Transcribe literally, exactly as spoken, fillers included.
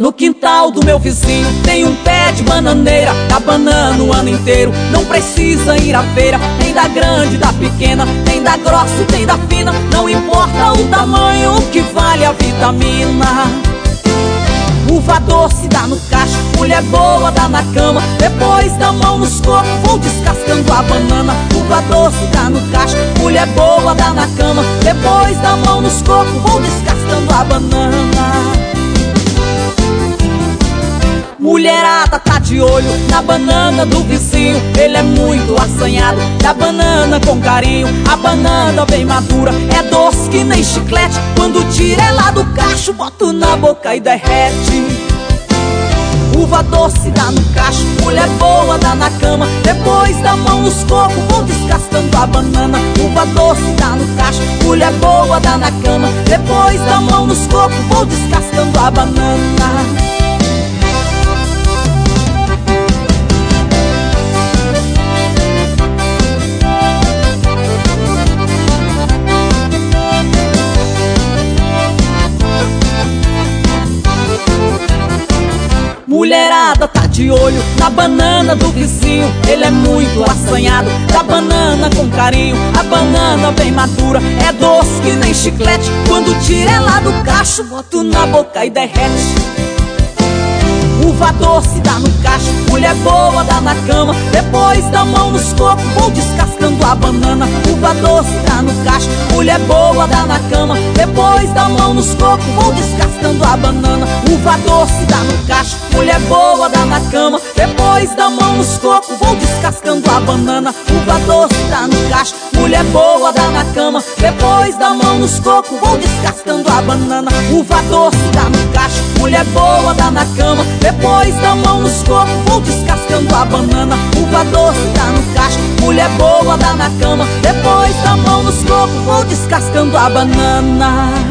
No quintal do meu vizinho tem um pé de bananeira, dá banana o ano inteiro, não precisa ir à feira. Tem da grande, da pequena, tem da grossa e tem da fina, não importa o tamanho, o que vale a vitamina. Uva doce dá no cacho, mulher boa dá na cama, depois dá mão nos cocos, vou descascando a banana. Uva doce dá no cacho, mulher boa dá na cama, depois dá mão nos cocos, vou descascando a banana. Mulherada tá de olho na banana do vizinho, ele é muito assanhado, dá banana com carinho. A banana bem madura, é doce que nem chiclete, quando tira ela do cacho, boto na boca e derrete. Uva doce dá no cacho, mulher boa dá na cama, depois dá mão nos cocos, vou descascando a banana. Uva doce dá no cacho, mulher boa dá na cama, depois dá mão nos cocos, vou descascando a banana. Mulherada tá de olho na banana do vizinho, ele é muito assanhado, dá banana com carinho. A banana bem madura, é doce que nem chiclete, quando tira ela do cacho, boto na boca e derrete. Uva doce dá no cacho, mulher boa dá na cama, depois dá mão nos cocos, vou descascando a banana. Uva doce dá no cacho, mulher boa dá na cama, depois dá mão nos cocos, vou descascando a banana. Uva doce dá no cacho, mulher boa dá na cama, depois dá mão nos cocos, vou descascando a banana. Uva doce dá no cacho, mulher boa dá na cama, depois dá mão nos cocos, vou descascando a banana. Uva doce dá no cacho, mulher boa dá na cama, depois dá mão nos cocos, vou descascando a banana. Uva doce dá no cacho, mulher boa dá na cama, depois dá mão nos cocos, vou descascando a banana.